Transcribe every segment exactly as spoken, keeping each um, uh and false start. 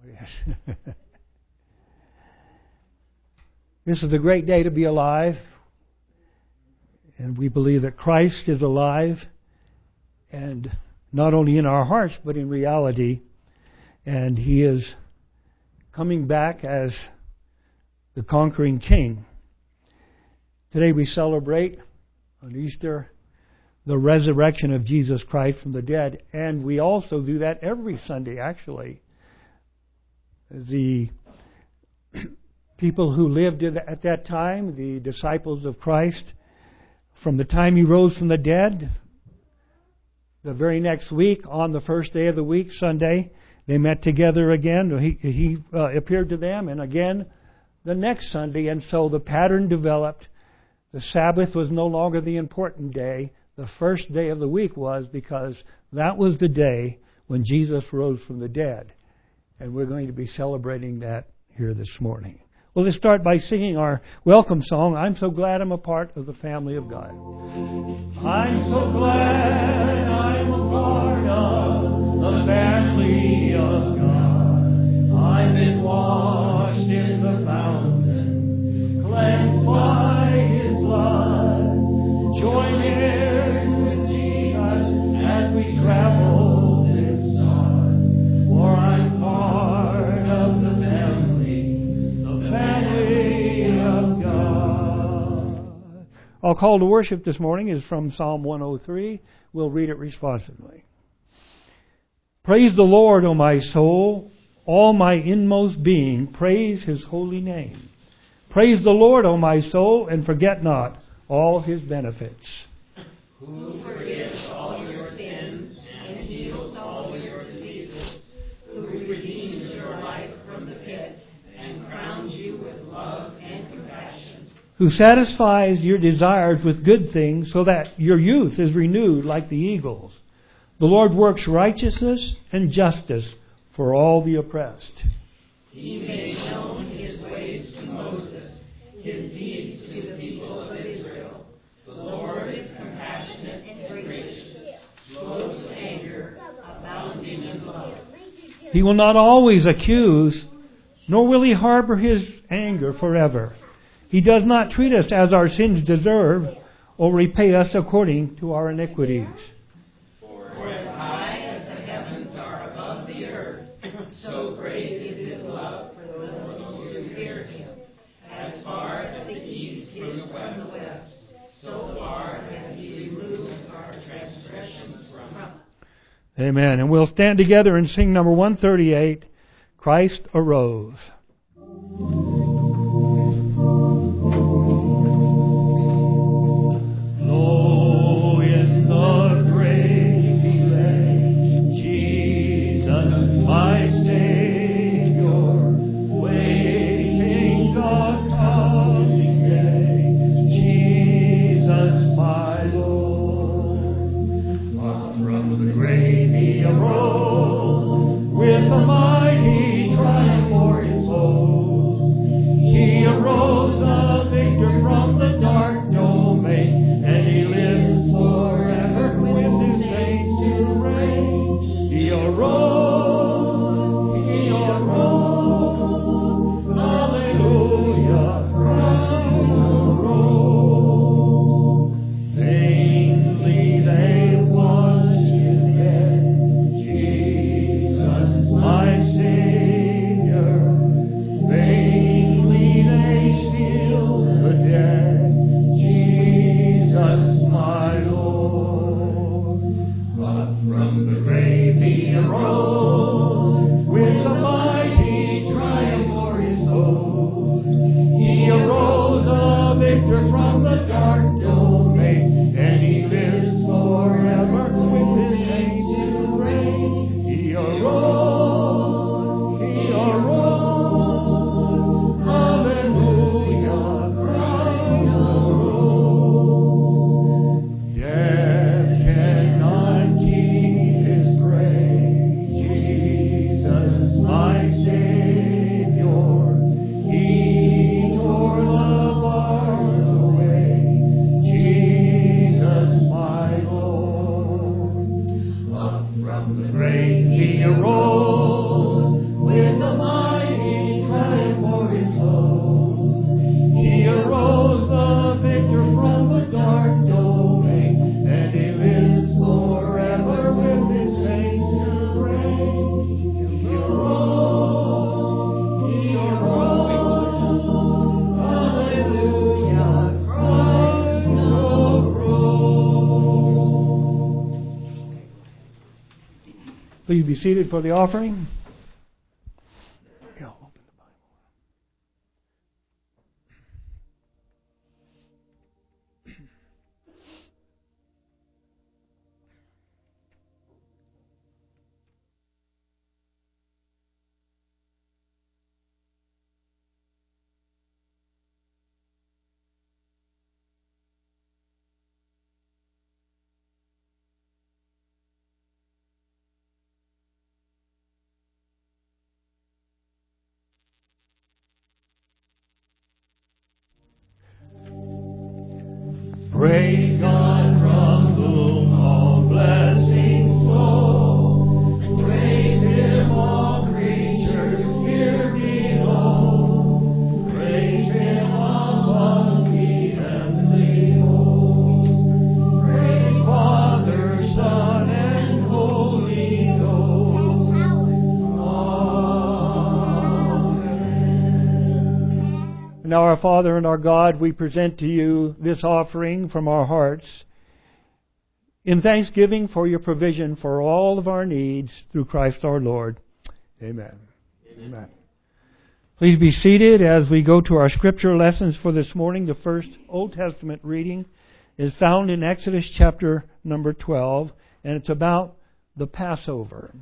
Yes. This is a great day to be alive. And we believe that Christ is alive. And not only in our hearts, but in reality. And He is coming back as the conquering King. Today we celebrate on Easter the resurrection of Jesus Christ from the dead. And we also do that every Sunday, actually. The people who lived at that time, the disciples of Christ, from the time He rose from the dead, the very next week, on the first day of the week, Sunday, they met together again. He, he uh, appeared to them, and again the next Sunday. And so the pattern developed. The Sabbath was no longer the important day. The first day of the week was, because that was the day when Jesus rose from the dead. And we're going to be celebrating that here this morning. Well, let's start by singing our welcome song, I'm So Glad I'm a Part of the Family of God. I'm so glad I'm a part of the family of God. I've been washed in the fountain, cleansed by His blood. Join heirs with Jesus as we travel this sod. For I'm part of the family, the family of God. Our call to worship this morning is from Psalm one oh three. We'll read it responsively. Praise the Lord, O my soul, all my inmost being, praise His holy name. Praise the Lord, O my soul, and forget not all His benefits. Who forgives all your sins and heals all your diseases, who redeems your life from the pit and crowns you with love and compassion, who satisfies your desires with good things so that your youth is renewed like the eagles. The Lord works righteousness and justice for all the oppressed. He made known His ways to Moses, His deeds to the people of Israel. The Lord is compassionate and gracious, slow to anger, abounding in love. He will not always accuse, nor will He harbor His anger forever. He does not treat us as our sins deserve, or repay us according to our iniquities. For as high as the heavens are above the earth, so great is His love for those who fear Him. As far as the east is from the west, so far has He removed our transgressions from us. Amen. And we'll stand together and sing number one thirty-eight, Christ Arose. Low in the grave He lay, Jesus my Savior, waiting the coming day, Jesus my Lord. Up from the grave He arose, with a mighty triumph for His Please be seated for the offering. Praise God from whom all blessings flow. Praise Him, all creatures here below. Praise Him among the heavenly hosts. Praise Father, Son, and Holy Ghost. Amen. Now, our Father and our God, we present to you this offering from our hearts in thanksgiving for your provision for all of our needs through Christ our Lord. Amen. Amen. Amen. Please be seated as we go to our scripture lessons for this morning. The first Old Testament reading is found in Exodus chapter number twelve, and it's about the Passover.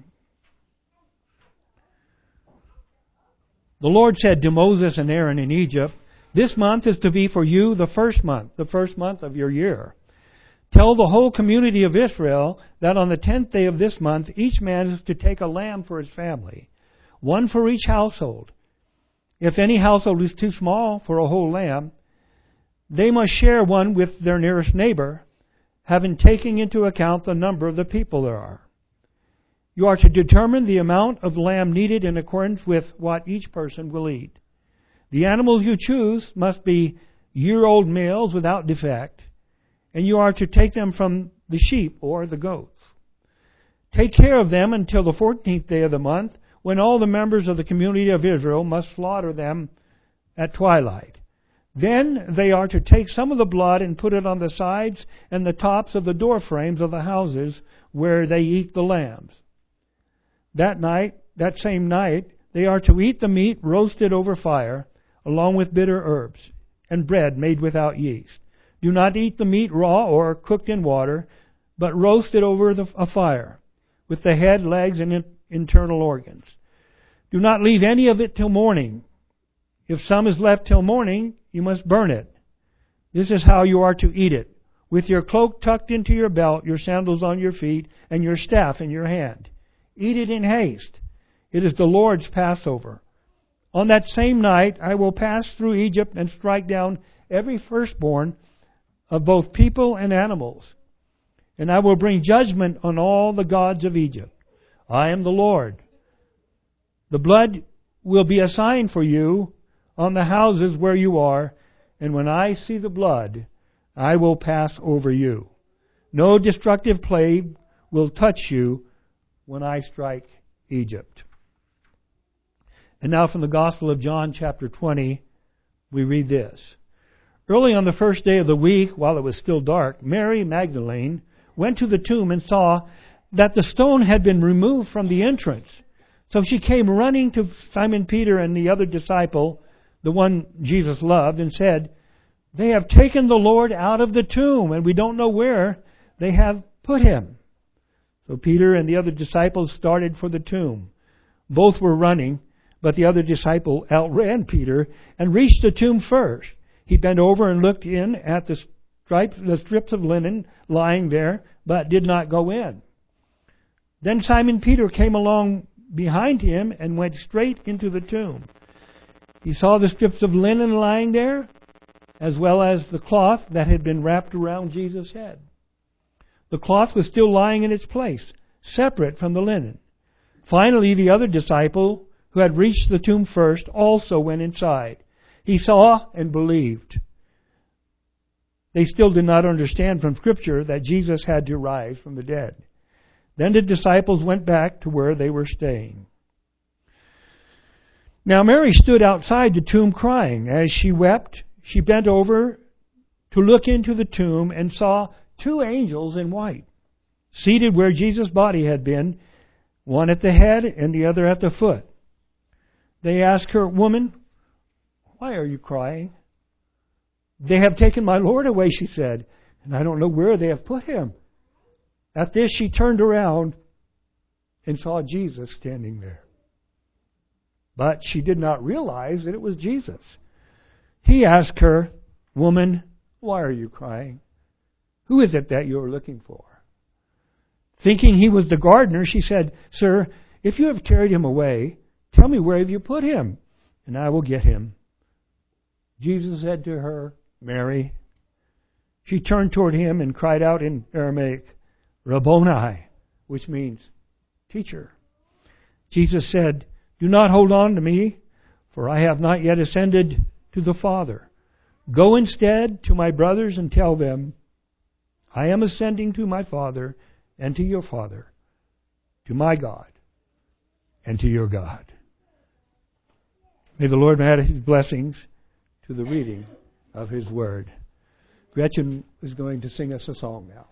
The Lord said to Moses and Aaron in Egypt, "This month is to be for you the first month, the first month of your year. Tell the whole community of Israel that on the tenth day of this month, each man is to take a lamb for his family, one for each household. If any household is too small for a whole lamb, they must share one with their nearest neighbor, having taken into account the number of the people there are. You are to determine the amount of lamb needed in accordance with what each person will eat. The animals you choose must be year-old males without defect, and you are to take them from the sheep or the goats. Take care of them until the fourteenth day of the month, when all the members of the community of Israel must slaughter them at twilight. Then they are to take some of the blood and put it on the sides and the tops of the door frames of the houses where they eat the lambs. That night, that same night, they are to eat the meat roasted over fire, along with bitter herbs, and bread made without yeast. Do not eat the meat raw or cooked in water, but roast it over the, a fire, with the head, legs, and in, internal organs. Do not leave any of it till morning. If some is left till morning, you must burn it. This is how you are to eat it, with your cloak tucked into your belt, your sandals on your feet, and your staff in your hand. Eat it in haste. It is the Lord's Passover. On that same night I will pass through Egypt and strike down every firstborn of both people and animals. And I will bring judgment on all the gods of Egypt. I am the Lord. The blood will be a sign for you on the houses where you are, and when I see the blood, I will pass over you. No destructive plague will touch you when I strike Egypt." And now from the Gospel of John, chapter twenty, we read this. Early on the first day of the week, while it was still dark, Mary Magdalene went to the tomb and saw that the stone had been removed from the entrance. So she came running to Simon Peter and the other disciple, the one Jesus loved, and said, "They have taken the Lord out of the tomb, and we don't know where they have put him." So Peter and the other disciples started for the tomb. Both were running, but the other disciple outran Peter and reached the tomb first. He bent over and looked in at the stripes, the strips of linen lying there, but did not go in. Then Simon Peter came along behind him and went straight into the tomb. He saw the strips of linen lying there, as well as the cloth that had been wrapped around Jesus' head. The cloth was still lying in its place, separate from the linen. Finally, the other disciple, who had reached the tomb first, also went inside. He saw and believed. They still did not understand from Scripture that Jesus had to rise from the dead. Then the disciples went back to where they were staying. Now Mary stood outside the tomb crying. As she wept, she bent over to look into the tomb and saw two angels in white, seated where Jesus' body had been, one at the head and the other at the foot. They asked her, "Woman, why are you crying?" "They have taken my Lord away," she said, "and I don't know where they have put him." At this, she turned around and saw Jesus standing there. But she did not realize that it was Jesus. He asked her, "Woman, why are you crying? Who is it that you are looking for?" Thinking he was the gardener, she said, "Sir, if you have carried him away, tell me where have you put him, and I will get him." Jesus said to her, "Mary." She turned toward him and cried out in Aramaic, "Rabboni," which means teacher. Jesus said, "Do not hold on to me, for I have not yet ascended to the Father. Go instead to my brothers and tell them, I am ascending to my Father and to your Father, to my God and to your God." May the Lord add His blessings to the reading of His Word. Gretchen is going to sing us a song now.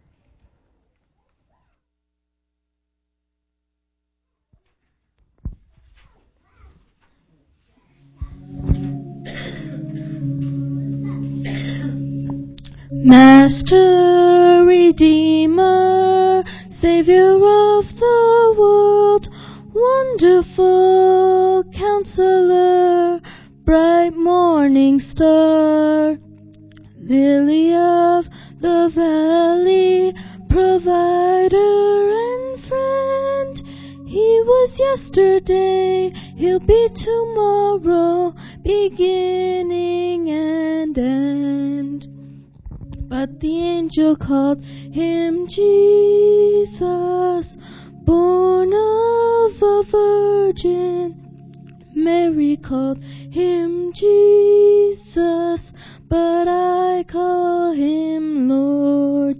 Master, Redeemer, Savior of the world, wonderful Counselor, bright morning star, Lily of the valley, provider and friend. He was yesterday, He'll be tomorrow, beginning and end. But the angel called Him Jesus, born of a virgin. Mary called Him Jesus, but I call Him Lord.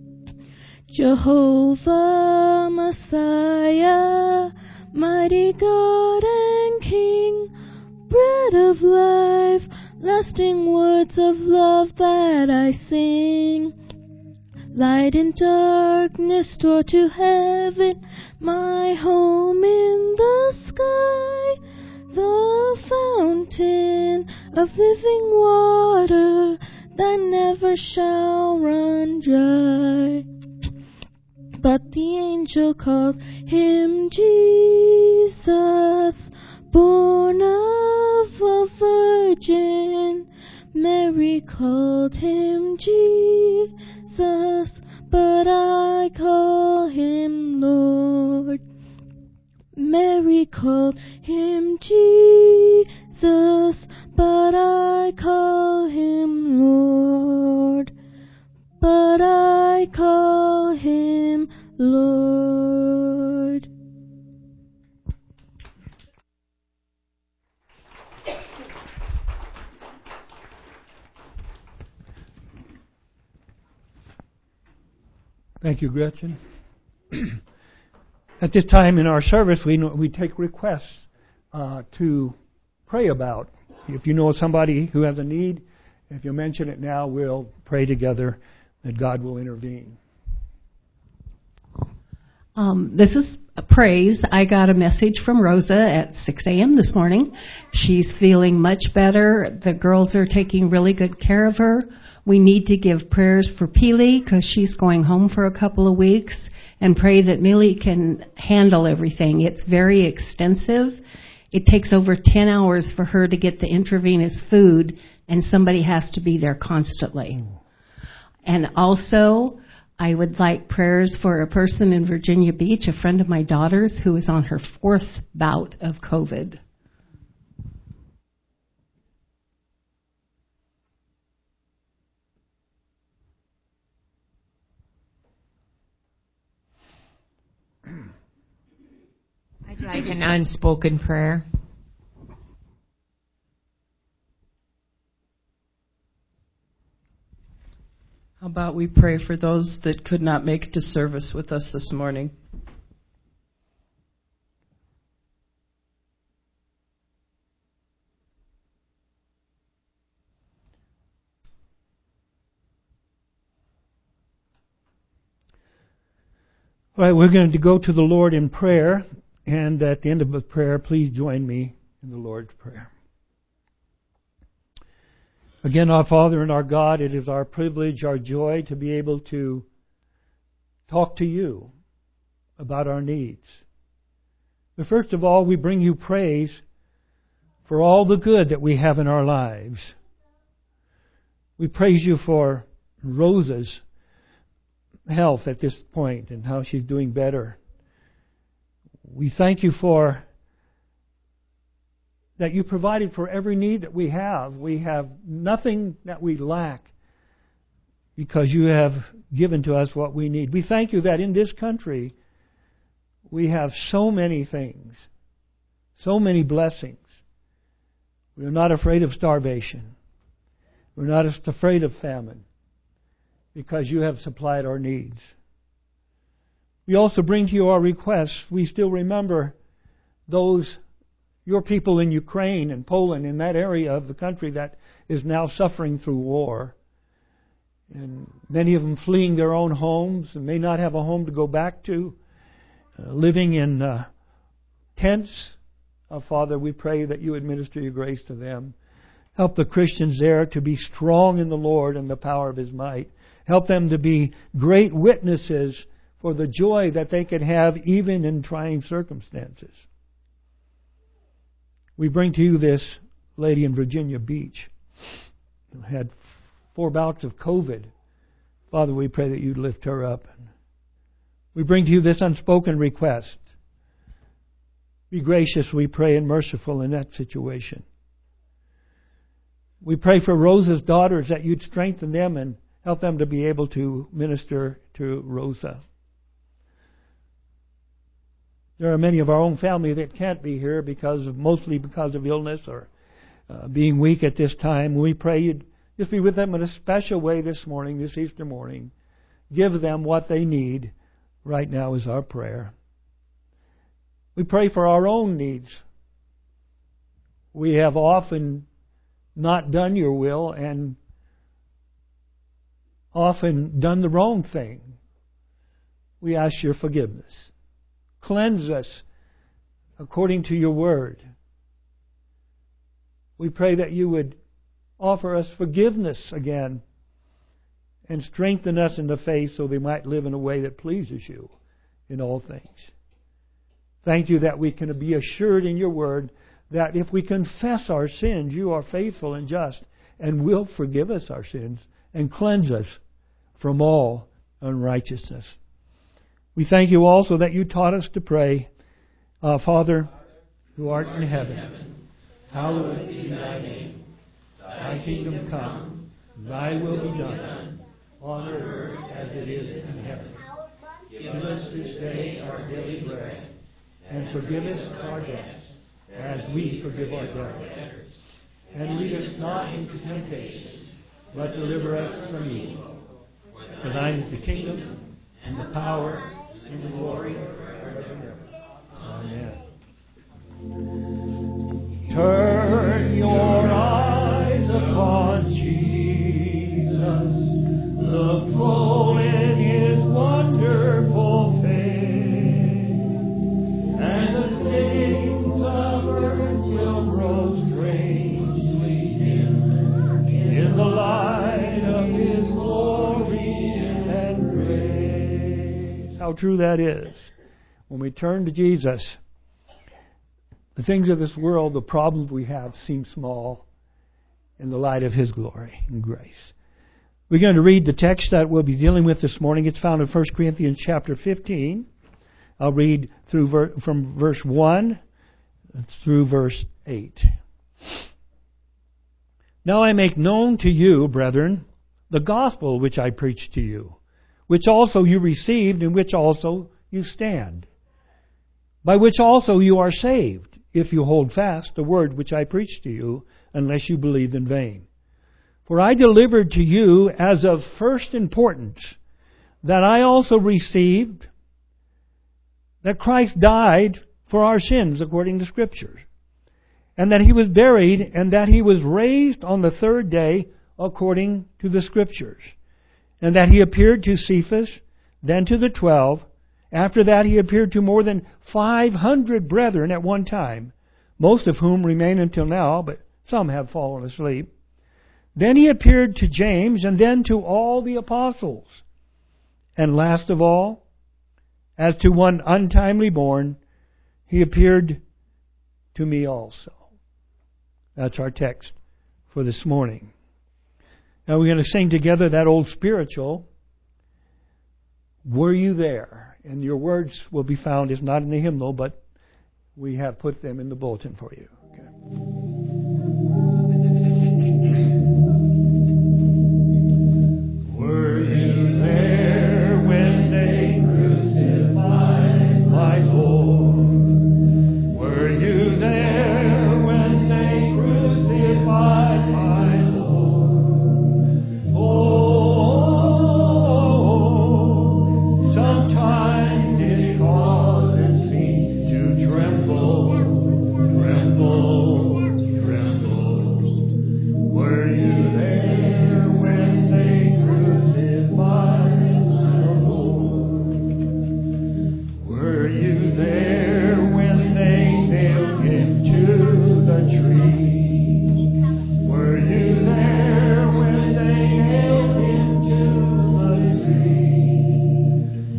Jehovah Messiah, mighty God and King, bread of life, lasting words of love that I sing. Light in darkness, door to heaven, my home in the sky, the fountain of living water that never shall run dry. But the angel called Him Jesus, born of a virgin. Mary called Him Jesus, but I call Him Lord. Mary called Him Jesus, but I call Him Lord. But I call Him Lord. Thank you, Gretchen. At this time in our service, we we take requests uh, to pray about. If you know somebody who has a need, if you mention it now, we'll pray together that God will intervene. Um, this is a praise. I got a message from Rosa at six a.m. this morning. She's feeling much better. The girls are taking really good care of her. We need to give prayers for Peely because she's going home for a couple of weeks, and pray that Millie can handle everything. It's very extensive. It takes over ten hours for her to get the intravenous food, and somebody has to be there constantly. And also, I would like prayers for a person in Virginia Beach, a friend of my daughter's, who is on her fourth bout of COVID. I'd like an unspoken prayer. How about we pray for those that could not make it to service with us this morning? All right, we're going to go to the Lord in prayer. And at the end of the prayer, please join me in the Lord's Prayer. Again, our Father and our God, it is our privilege, our joy to be able to talk to you about our needs. But first of all, we bring you praise for all the good that we have in our lives. We praise you for Rosa's health at this point and how she's doing better. We thank you for that you provided for every need that we have. We have nothing that we lack because you have given to us what we need. We thank you that in this country we have so many things, so many blessings. We are not afraid of starvation. We're not afraid of famine because you have supplied our needs. We also bring to you our requests. We still remember those, your people in Ukraine and Poland, in that area of the country that is now suffering through war. And many of them fleeing their own homes and may not have a home to go back to, uh, living in uh, tents. Oh, Father, we pray that you administer your grace to them. Help the Christians there to be strong in the Lord and the power of His might. Help them to be great witnesses for the joy that they can have even in trying circumstances. We bring to you this lady in Virginia Beach who had four bouts of COVID. Father, we pray that you lift her up. We bring to you this unspoken request. Be gracious, we pray, and merciful in that situation. We pray for Rosa's daughters that you'd strengthen them and help them to be able to minister to Rosa. There are many of our own family that can't be here because of, mostly because of illness or uh, being weak at this time. We pray you'd just be with them in a special way this morning, this Easter morning. Give them what they need. Right now is our prayer. We pray for our own needs. We have often not done your will and often done the wrong thing. We ask your forgiveness. Cleanse us according to your word. We pray that you would offer us forgiveness again and strengthen us in the faith so we might live in a way that pleases you in all things. Thank you that we can be assured in your word that if we confess our sins, you are faithful and just and will forgive us our sins and cleanse us from all unrighteousness. We thank you also that you taught us to pray, uh, Father, who art in heaven, hallowed be thy name. Thy kingdom come, thy will be done, on earth as it is in heaven. Give us this day our daily bread, and forgive us our debts, as we forgive our debtors. And lead us not into temptation, but deliver us from evil. For thine is the kingdom, and the power, and the glory forever and ever. Amen. Turn your eyes upon Jesus. Look full in His wonderful face, and the things of earth will grow strangely dim in the light of His glory and grace. How true that is. When we turn to Jesus, the things of this world, the problems we have, seem small in the light of His glory and grace. We're going to read the text that we'll be dealing with this morning. It's found in First Corinthians chapter fifteen. I'll read through ver- from verse one through verse eight. Now I make known to you, brethren, the gospel which I preached to you, which also you received, in which also you stand, by which also you are saved, if you hold fast the word which I preached to you, unless you believed in vain. For I delivered to you as of first importance that I also received that Christ died for our sins according to Scriptures, and that He was buried, and that He was raised on the third day according to the Scriptures, and that He appeared to Cephas, then to the twelve, After that, he appeared to more than five hundred brethren at one time, most of whom remain until now, but some have fallen asleep. Then he appeared to James, and then to all the apostles. And last of all, as to one untimely born, he appeared to me also. That's our text for this morning. Now we're going to sing together that old spiritual, Were You There? And your words will be found, it's not in the hymnal, but we have put them in the bulletin for you. Okay. Were you there when they crucified my Lord? Were you there when they crucified my Lord? Oh, sometimes it causes me to tremble, tremble, tremble. Were you there when they crucified my Lord? Were you there when they nailed him to the tree? Were you there when they nailed him to the tree?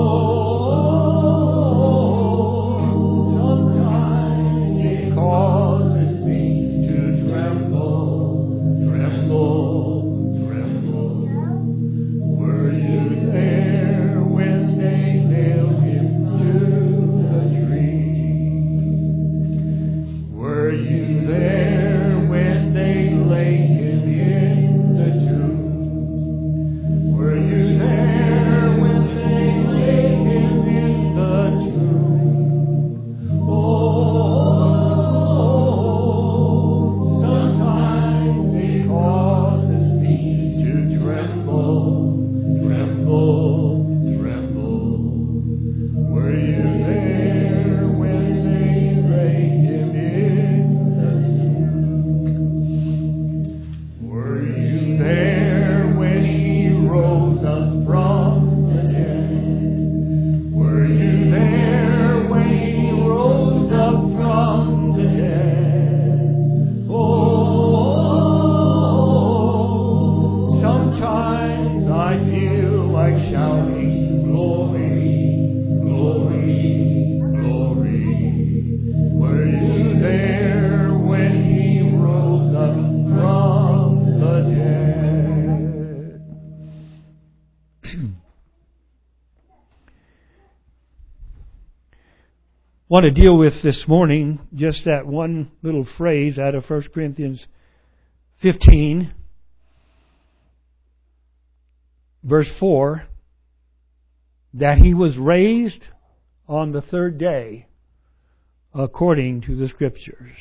Oh, sometimes it causes me to tremble, tremble, tremble. Were you there when they nailed him to the tree? Were you there when they laid him in the tomb? Were you there when they laid him in the tomb? Oh, sometimes it causes me to tremble, tremble, tremble. Were you there when they laid him in the tomb? Were you there when he rose up from the dead? Were you there when he rose up from the dead? Oh, sometimes I feel like shouting, glory, glory, glory. Were you there when he rose up from the dead? Want to deal with this morning just that one little phrase out of First Corinthians fifteen, verse four, that he was raised on the third day according to the Scriptures.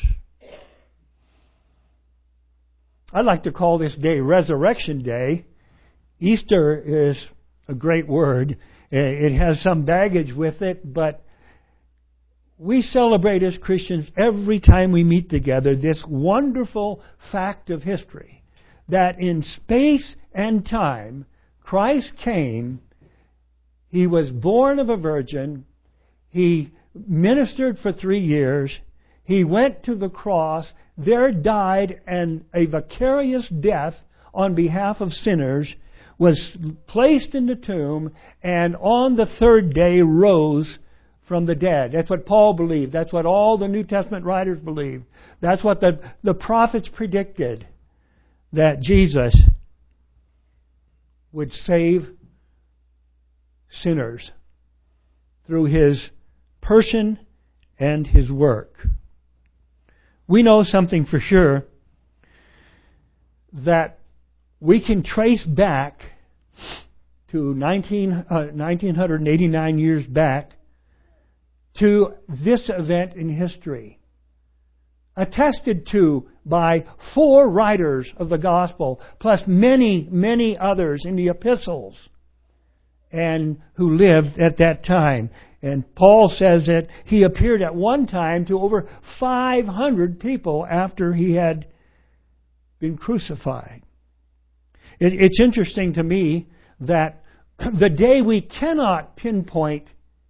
I'd like to call this day Resurrection Day. Easter is a great word. It has some baggage with it, but we celebrate as Christians every time we meet together this wonderful fact of history, that in space and time, Christ came, He was born of a virgin, He ministered for three years, He went to the cross, there died, and a vicarious death on behalf of sinners, was placed in the tomb, and on the third day rose from the dead. That's what Paul believed. That's what all the New Testament writers believed. That's what the, the prophets predicted, that Jesus would save sinners through His person and His work. We know something for sure, that we can trace back to nineteen, uh, nineteen eighty-nine years back to this event in history, attested to by four writers of the gospel, plus many, many others in the epistles, and who lived at that time. And Paul says that he appeared at one time to over five hundred people after he had been crucified. It, it's interesting to me that the day we cannot pinpoint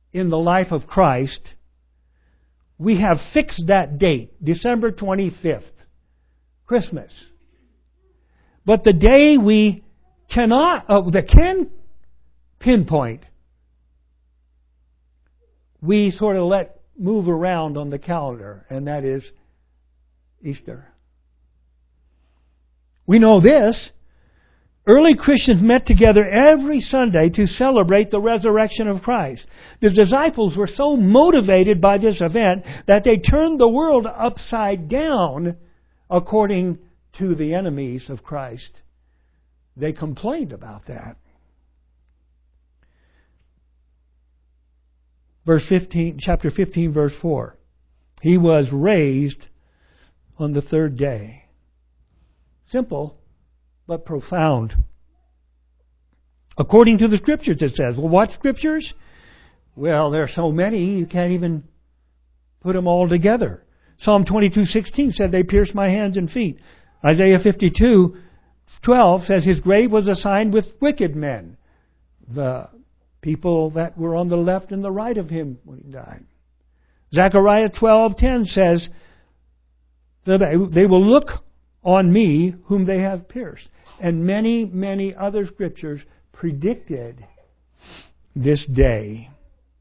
in the life of Christ, we have fixed that date, December twenty-fifth, Christmas. But the day we cannot, uh, that can pinpoint, we sort of let move around on the calendar, and that is Easter. We know this. Early Christians met together every Sunday to celebrate the resurrection of Christ. The disciples were so motivated by this event that they turned the world upside down according to the enemies of Christ. They complained about that. Verse fifteen, chapter fifteen, verse four. He was raised on the third day. Simple, but profound. According to the Scriptures, it says. Well, what Scriptures? Well, there are so many, you can't even put them all together. Psalm twenty-two sixteen said, they pierced my hands and feet. Isaiah fifty-two twelve says, his grave was assigned with wicked men. The people that were on the left and the right of him when he died. Zechariah twelve ten says, that they will look on me whom they have pierced. And many, many other scriptures predicted this day.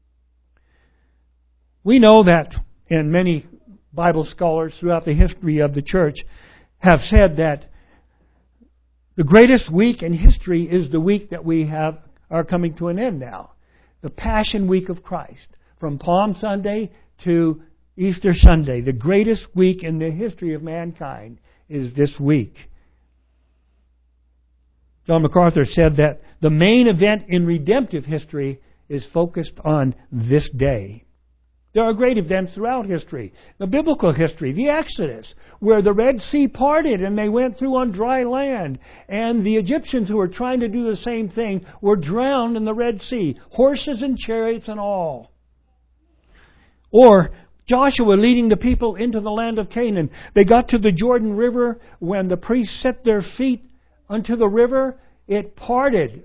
We know that, and many Bible scholars throughout the history of the church have said that the greatest week in history is the week that we have are coming to an end now. The Passion Week of Christ. From Palm Sunday to Easter Sunday. The greatest week in the history of mankind is this week. John MacArthur said that the main event in redemptive history is focused on this day. There are great events throughout history. The biblical history, the Exodus, where the Red Sea parted and they went through on dry land. And the Egyptians who were trying to do the same thing were drowned in the Red Sea. Horses and chariots and all. Or Joshua leading the people into the land of Canaan. They got to the Jordan River. When the priests set their feet unto the river, it parted.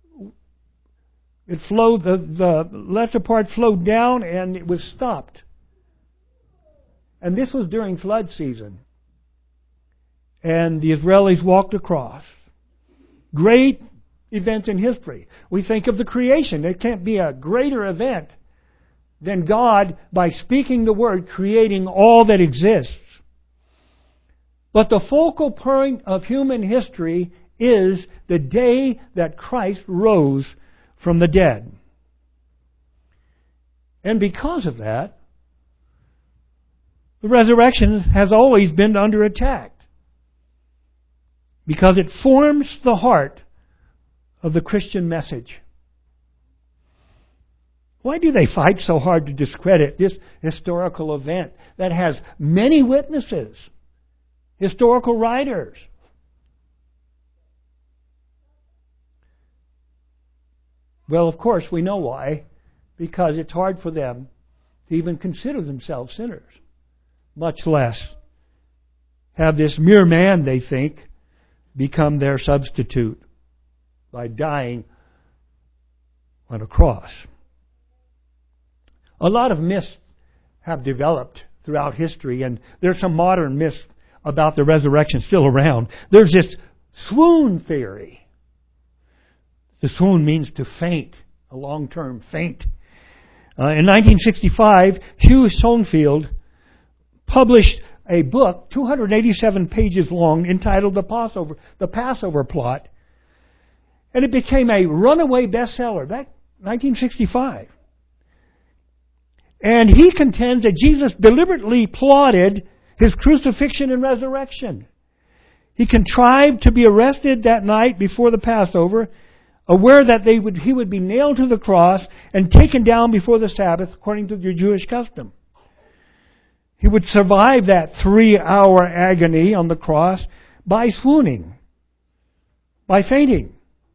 It flowed, the, the lesser part flowed down and it was stopped. And this was during flood season. And the Israelis walked across. Great events in history. We think of the creation. There can't be a greater event than God, by speaking the word, creating all that exists. But the focal point of human history is the day that Christ rose from the dead. And because of that, the resurrection has always been under attack. Because it forms the heart of the Christian message. Why do they fight so hard to discredit this historical event that has many witnesses, historical writers? Well, of course, we know why. Because it's hard for them to even consider themselves sinners. Much less have this mere man, they think, become their substitute by dying on a cross. A lot of myths have developed throughout history, and there's some modern myths about the resurrection still around. There's this swoon theory. The swoon means to faint, a long-term faint. Uh, in nineteen sixty-five, Hugh Schonfield published a book, two hundred eighty-seven pages long, entitled The Passover, The Passover Plot. And it became a runaway bestseller back in nineteen sixty-five. And he contends that Jesus deliberately plotted his crucifixion and resurrection. He contrived to be arrested that night before the Passover, aware that they would, he would be nailed to the cross and taken down before the Sabbath according to the Jewish custom. He would survive that three-hour agony on the cross by swooning, by fainting.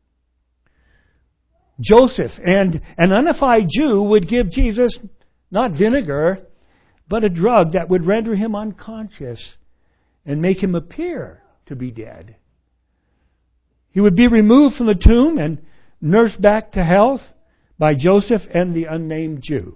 Joseph and an unified Jew would give Jesus not vinegar, but a drug that would render him unconscious and make him appear to be dead. He would be removed from the tomb and nursed back to health by Joseph and the unnamed Jew.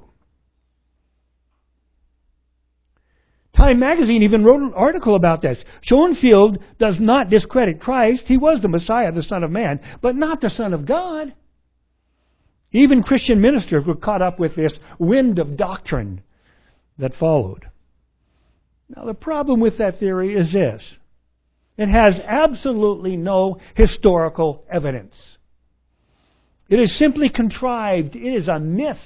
Time magazine even wrote an article about this. Schoenfield does not discredit Christ. He was the Messiah, the Son of Man, but not the Son of God. Even Christian ministers were caught up with this wind of doctrine that followed. Now, the problem with that theory is this. It has absolutely no historical evidence. It is simply contrived. It is a myth.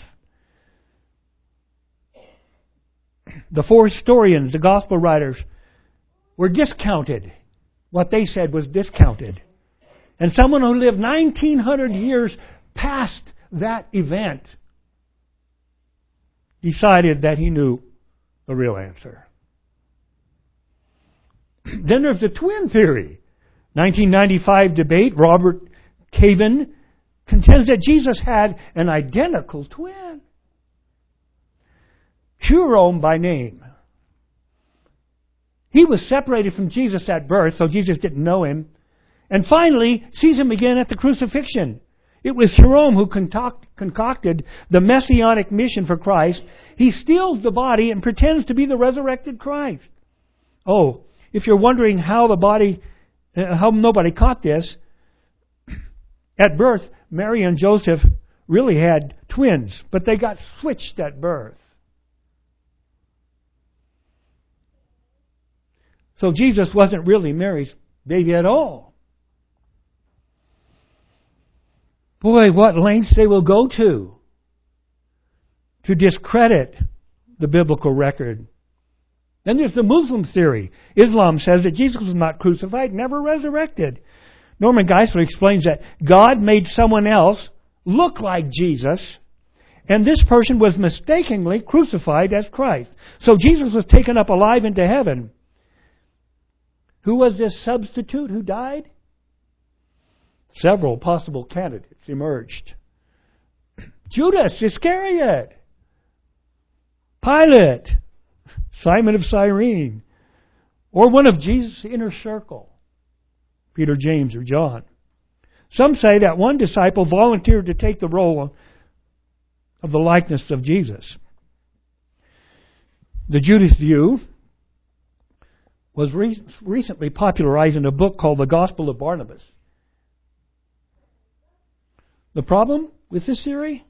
The four historians, the gospel writers, were discounted. What they said was discounted. And someone who lived nineteen hundred years past that event decided that he knew the real answer. Then there's the twin theory. nineteen ninety-five debate, Robert Caven contends that Jesus had an identical twin. Jerome by name. He was separated from Jesus at birth, so Jesus didn't know him. And finally, sees him again at the crucifixion. It was Jerome who concoct, concocted the messianic mission for Christ. He steals the body and pretends to be the resurrected Christ. Oh, if you're wondering how the body, uh, how nobody caught this, at birth, Mary and Joseph really had twins, but they got switched at birth. So Jesus wasn't really Mary's baby at all. Boy, what lengths they will go to to discredit the biblical record. Then there's the Muslim theory. Islam says that Jesus was not crucified, never resurrected. Norman Geisler explains that God made someone else look like Jesus, and this person was mistakenly crucified as Christ. So Jesus was taken up alive into heaven. Who was this substitute who died? Several possible candidates emerged. Judas Iscariot, Pilate, Simon of Cyrene, or one of Jesus' inner circle, Peter, James, or John. Some say that one disciple volunteered to take the role of the likeness of Jesus. The Judas view was re- recently popularized in a book called The Gospel of Barnabas. The problem with this theory?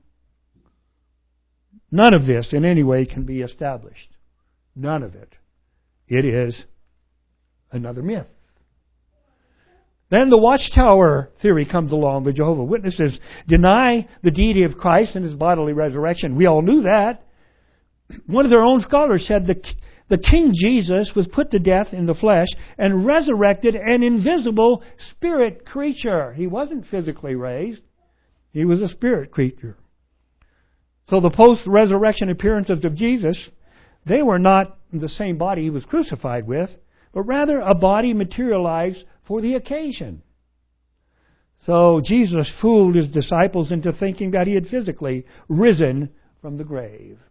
None of this in any way can be established. None of it. It is another myth. Then the Watchtower theory comes along. The Jehovah's Witnesses deny the deity of Christ and His bodily resurrection. We all knew that. One of their own scholars said the, the King Jesus was put to death in the flesh and resurrected an invisible spirit creature. He wasn't physically raised. He was a spirit creature. So the post-resurrection appearances of Jesus, they were not the same body He was crucified with, but rather a body materialized for the occasion. So Jesus fooled His disciples into thinking that He had physically risen from the grave.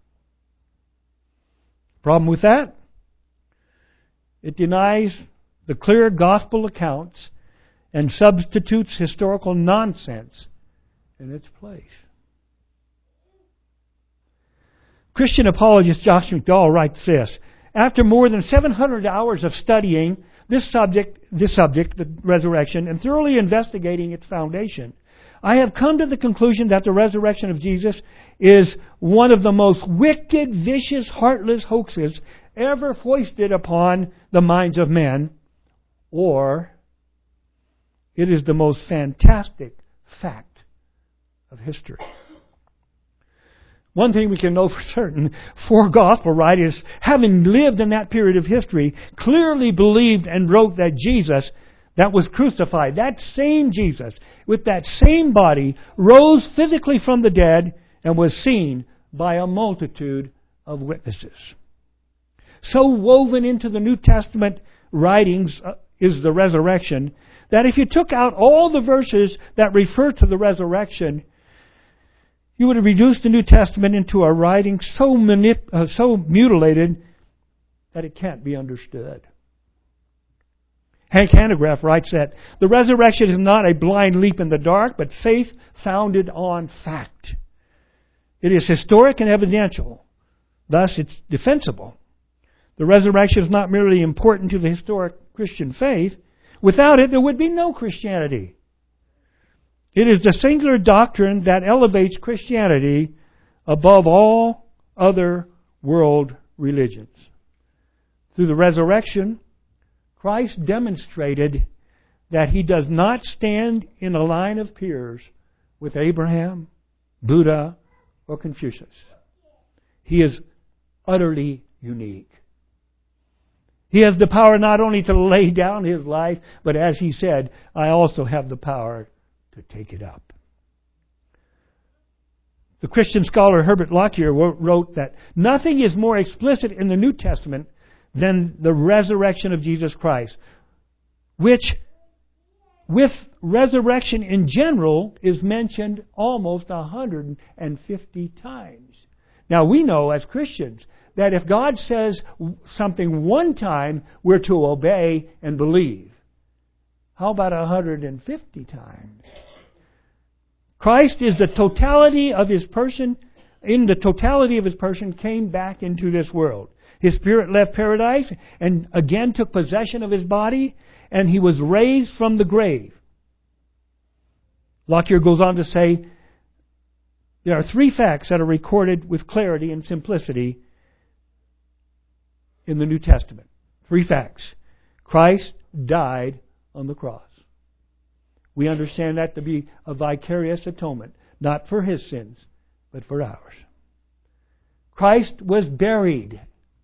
Problem with that? It denies the clear gospel accounts and substitutes historical nonsense in its place. Christian apologist Josh McDowell writes this: after more than seven hundred hours of studying this subject, this subject, the resurrection, and thoroughly investigating its foundation, I have come to the conclusion that the resurrection of Jesus is one of the most wicked, vicious, heartless hoaxes ever foisted upon the minds of men, or it is the most fantastic fact of history. One thing we can know for certain, four gospel writers, having lived in that period of history, clearly believed and wrote that Jesus that was crucified, that same Jesus, with that same body, rose physically from the dead and was seen by a multitude of witnesses. So woven into the New Testament writings is the resurrection, that if you took out all the verses that refer to the resurrection, you would have reduced the New Testament into a writing so manip- uh, so mutilated that it can't be understood. Hank Hanegraaff writes that the resurrection is not a blind leap in the dark, but faith founded on fact. It is historic and evidential. Thus, it's defensible. The resurrection is not merely important to the historic Christian faith. Without it, there would be no Christianity. It is the singular doctrine that elevates Christianity above all other world religions. Through the resurrection, Christ demonstrated that He does not stand in a line of peers with Abraham, Buddha, or Confucius. He is utterly unique. He has the power not only to lay down His life, but as He said, I also have the power to take it up. The Christian scholar Herbert Lockyer wrote that nothing is more explicit in the New Testament than the resurrection of Jesus Christ, which, with resurrection in general, is mentioned almost one hundred fifty times. Now, we know as Christians that if God says something one time, we're to obey and believe. How about one hundred fifty times? Christ is the totality of His person, in the totality of His person, came back into this world. His Spirit left paradise and again took possession of His body, and He was raised from the grave. Lockyer goes on to say, there are three facts that are recorded with clarity and simplicity in the New Testament. Three facts. Christ died on the cross. We understand that to be a vicarious atonement, not for His sins, but for ours. Christ was buried.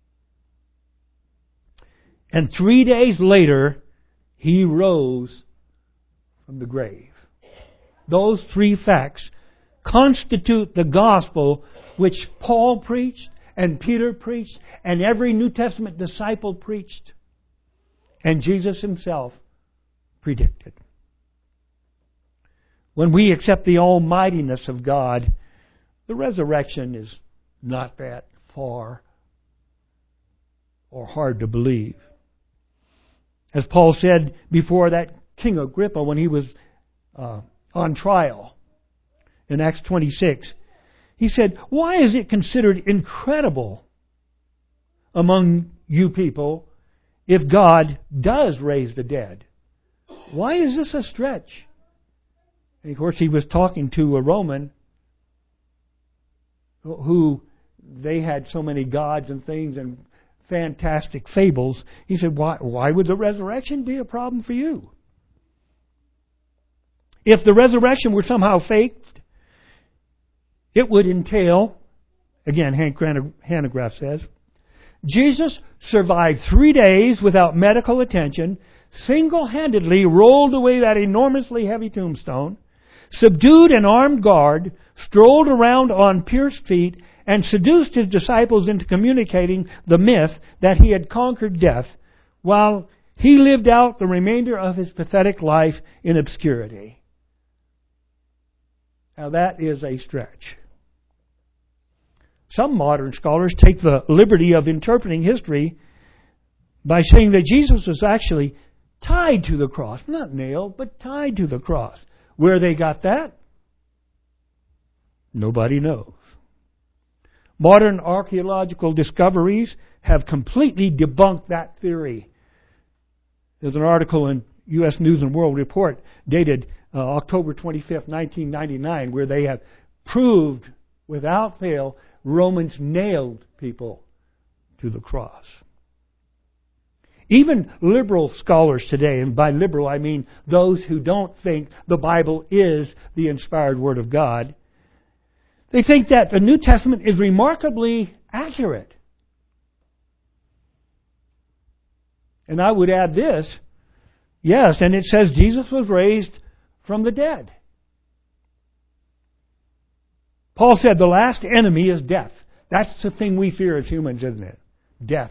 And three days later, He rose from the grave. Those three facts constitute the gospel which Paul preached and Peter preached and every New Testament disciple preached and Jesus Himself predicted. When we accept the almightiness of God, the resurrection is not that far or hard to believe. As Paul said before that King Agrippa when he was uh, on trial in Acts twenty-six, he said, why is it considered incredible among you people if God does raise the dead? Why is this a stretch? And of course, he was talking to a Roman who they had so many gods and things and fantastic fables. He said, why, why would the resurrection be a problem for you? If the resurrection were somehow faked, it would entail, again, Hank Hanegraaff says, Jesus survived three days without medical attention, single-handedly rolled away that enormously heavy tombstone, subdued an armed guard, strolled around on pierced feet, and seduced His disciples into communicating the myth that He had conquered death, while He lived out the remainder of His pathetic life in obscurity. Now that is a stretch. Some modern scholars take the liberty of interpreting history by saying that Jesus was actually tied to the cross. Not nailed, but tied to the cross. Where they got that, nobody knows. Modern archaeological discoveries have completely debunked that theory. There's an article in U S News and World Report dated uh, October twenty-fifth, nineteen ninety-nine, where they have proved without fail Romans nailed people to the cross. Even liberal scholars today, and by liberal I mean those who don't think the Bible is the inspired Word of God, they think that the New Testament is remarkably accurate. And I would add this, yes, and it says Jesus was raised from the dead. Paul said the last enemy is death. That's the thing we fear as humans, isn't it? Death.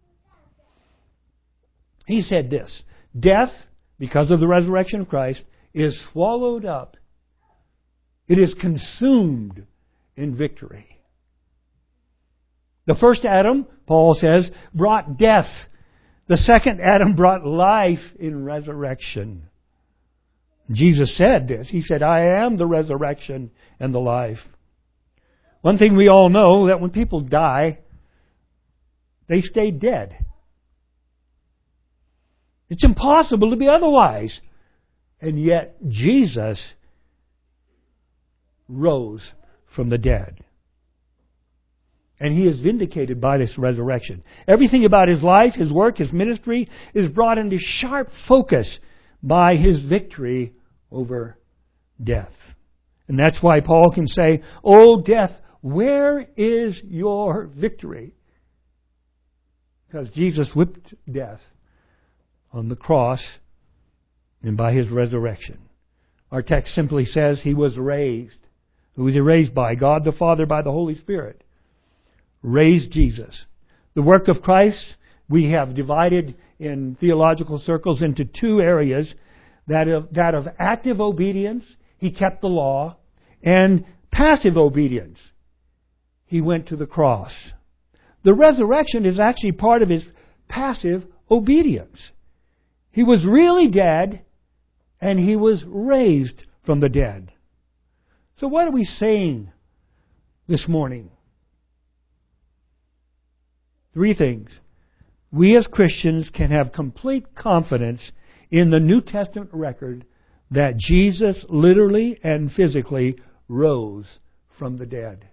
He said this, death, because of the resurrection of Christ, is swallowed up. It is consumed in victory. The first Adam, Paul says, brought death. The second Adam brought life in resurrection. Jesus said this. He said, I am the resurrection and the life. One thing we all know, that when people die, they stay dead. It's impossible to be otherwise. And yet Jesus rose from the dead. And He is vindicated by this resurrection. Everything about His life, His work, His ministry is brought into sharp focus by His victory over death. And that's why Paul can say, "O death, where is your victory?" Because Jesus whipped death on the cross and by His resurrection. Our text simply says He was raised. Who was He raised by? God the Father by the Holy Spirit. Raised Jesus. The work of Christ we have divided in theological circles into two areas. That of, that of active obedience, He kept the law, and passive obedience. He went to the cross. The resurrection is actually part of His passive obedience. He was really dead, and He was raised from the dead. So what are we saying this morning? Three things. We as Christians can have complete confidence in the New Testament record that Jesus literally and physically rose from the dead.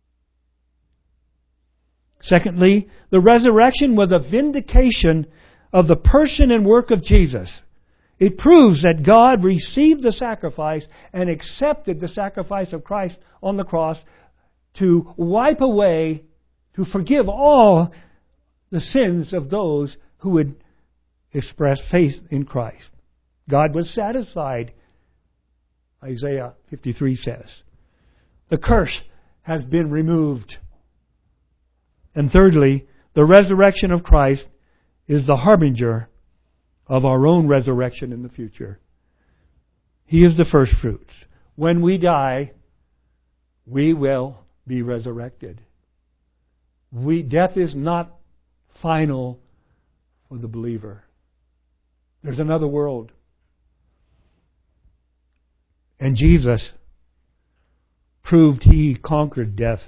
Secondly, the resurrection was a vindication of the person and work of Jesus. It proves that God received the sacrifice and accepted the sacrifice of Christ on the cross to wipe away, to forgive all the sins of those who would express faith in Christ. God was satisfied, Isaiah fifty-three says. The curse has been removed. And thirdly, the resurrection of Christ is the harbinger of our own resurrection in the future. He is the first fruits. When we die, we will be resurrected. We, death is not final for the believer. There's another world. And Jesus proved He conquered death.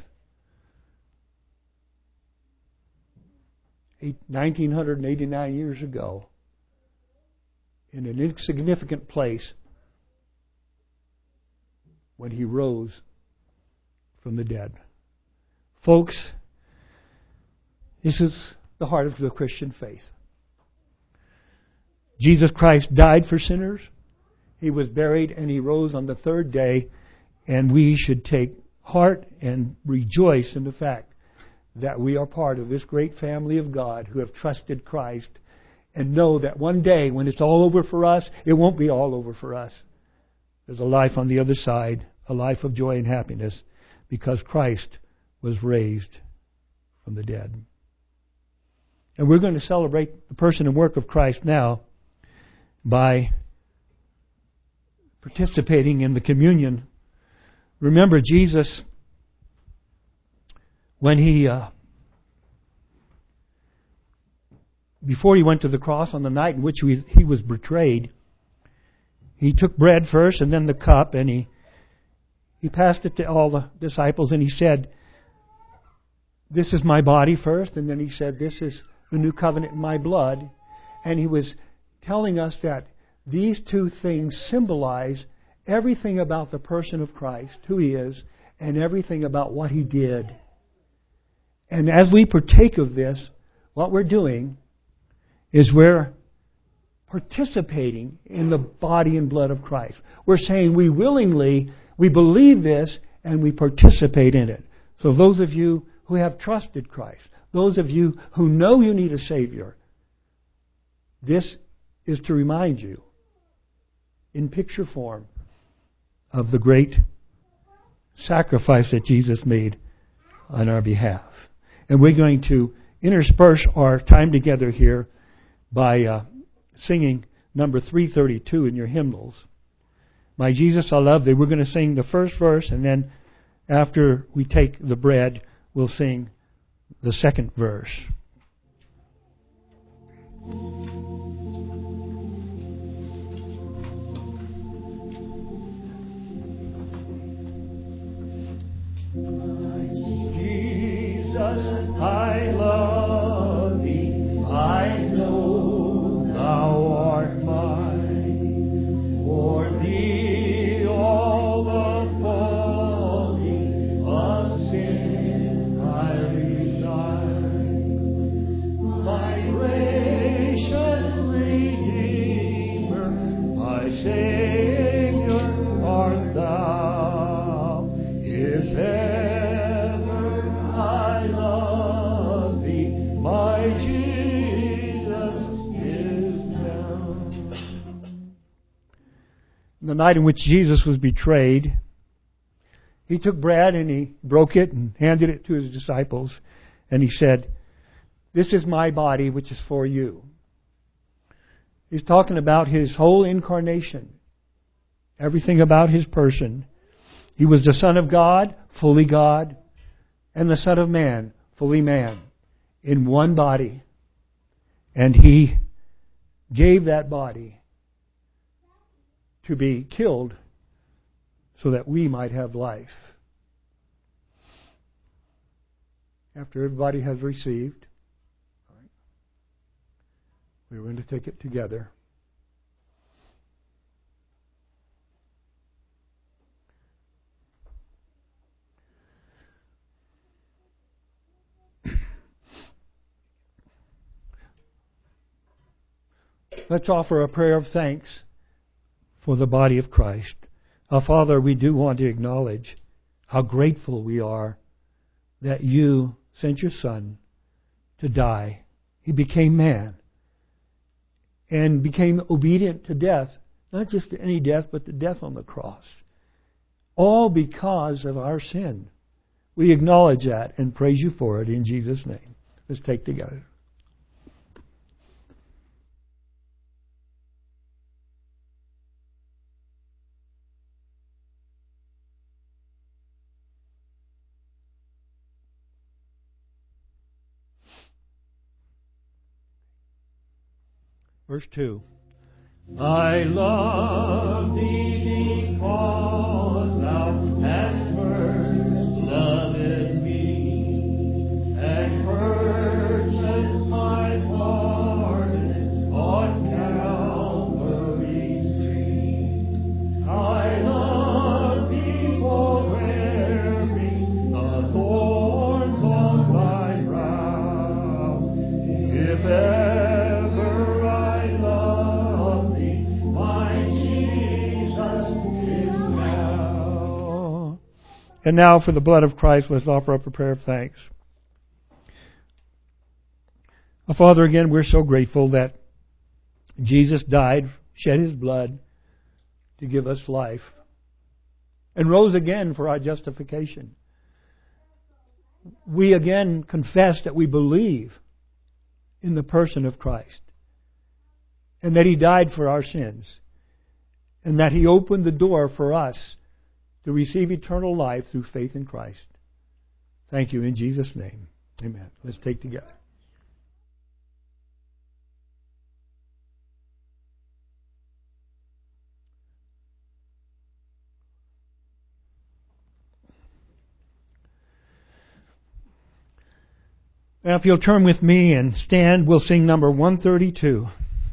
nineteen eighty-nine years ago, in an insignificant place, when He rose from the dead. Folks, this is the heart of the Christian faith. Jesus Christ died for sinners. He was buried and He rose on the third day. And we should take heart and rejoice in the fact that we are part of this great family of God who have trusted Christ, and know that one day when it's all over for us, it won't be all over for us. There's a life on the other side, a life of joy and happiness, because Christ was raised from the dead. And we're going to celebrate the person and work of Christ now by participating in the communion. Remember, Jesus, when He, uh, before He went to the cross on the night in which He, he was betrayed, He took bread first and then the cup, and He, he passed it to all the disciples, and He said, "This is my body," first, and then He said, "This is the new covenant in my blood." And He was telling us that these two things symbolize everything about the person of Christ, who He is, and everything about what He did. And as we partake of this, what we're doing is we're participating in the body and blood of Christ. We're saying we willingly, we believe this, and we participate in it. So those of you who have trusted Christ, those of you who know you need a Savior, this is to remind you, in picture form, of the great sacrifice that Jesus made on our behalf. And we're going to intersperse our time together here by uh, singing number three thirty-two in your hymnals. "My Jesus, I love thee." We're going to sing the first verse, and then after we take the bread, we'll sing the second verse. My the night in which Jesus was betrayed, He took bread and He broke it and handed it to His disciples. And He said, "This is my body, which is for you." He's talking about His whole incarnation. Everything about His person. He was the Son of God, fully God, and the Son of Man, fully man, in one body. And He gave that body to be killed so that we might have life. After everybody has received, we're going to take it together. Let's offer a prayer of thanks for the body of Christ. Our Father, we do want to acknowledge how grateful we are that You sent Your Son to die. He became man and became obedient to death, not just to any death, but to death on the cross. All because of our sin. We acknowledge that and praise You for it in Jesus' name. Let's take together. Verse two. I love Thee because Thou hast first loved me and purchased my pardon on Calvary's tree. I love Thee for wearing the thorns on Thy brow. If ever And now for the blood of Christ, let's offer up a prayer of thanks. Our Father, again, we're so grateful that Jesus died, shed His blood to give us life, and rose again for our justification. We again confess that we believe in the person of Christ, and that He died for our sins, and that He opened the door for us to receive eternal life through faith in Christ. Thank You in Jesus' name. Amen. Let's take together. Now, if you'll turn with me and stand, we'll sing number one thirty-two.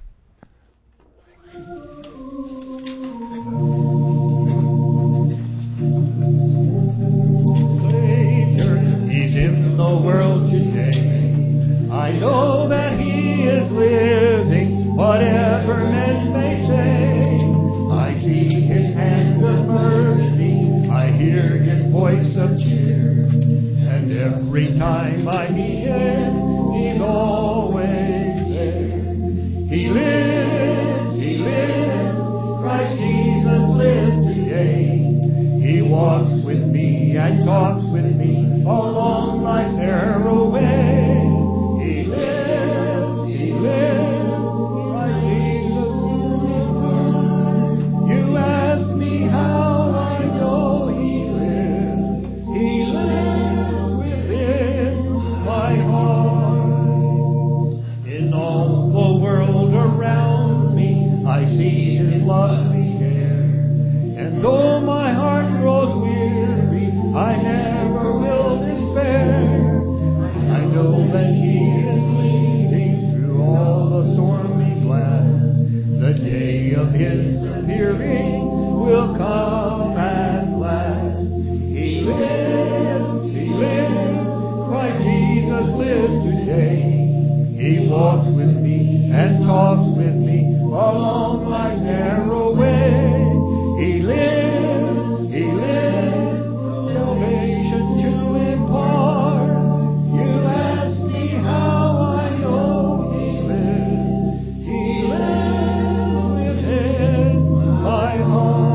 The world today, I know that He is living, whatever men may say. I see His hand of mercy, I hear His voice of cheer, and every time I meet Him, He's always there. He lives, He lives, Christ Jesus lives today. He walks with me and talks with me along life's narrow way. He lives, He lives, Christ Jesus lives. You ask me how I know He lives. He lives within my heart. In all the world around me, I see His lovely care. And though my heart grows weary, I never will despair. I know that He is leading through all the stormy blasts. The day of His appearing will come at last. He lives, He lives, Christ Jesus lives today. He walks with me and talks with me along life's narrow way. He lives, He lives, salvation to impart. You ask me how I know He lives. He lives within my heart.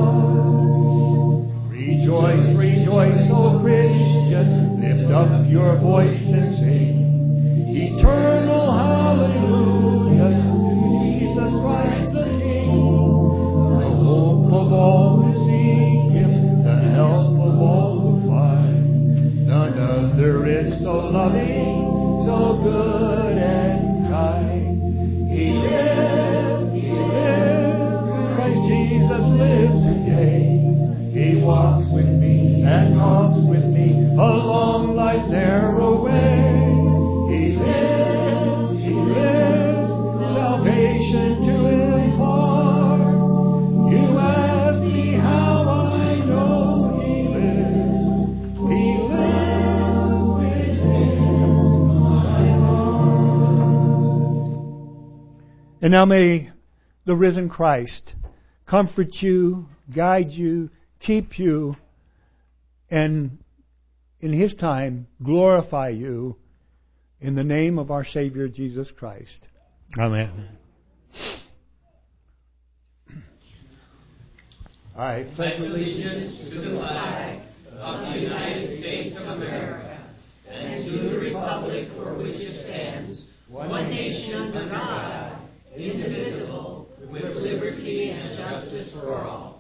now may the risen Christ comfort you, guide you, keep you, and in His time glorify you in the name of our Savior Jesus Christ. Amen. I pledge allegiance to the flag of the United States of America and to the republic for which it stands, one nation under God, indivisible, with liberty and justice for all.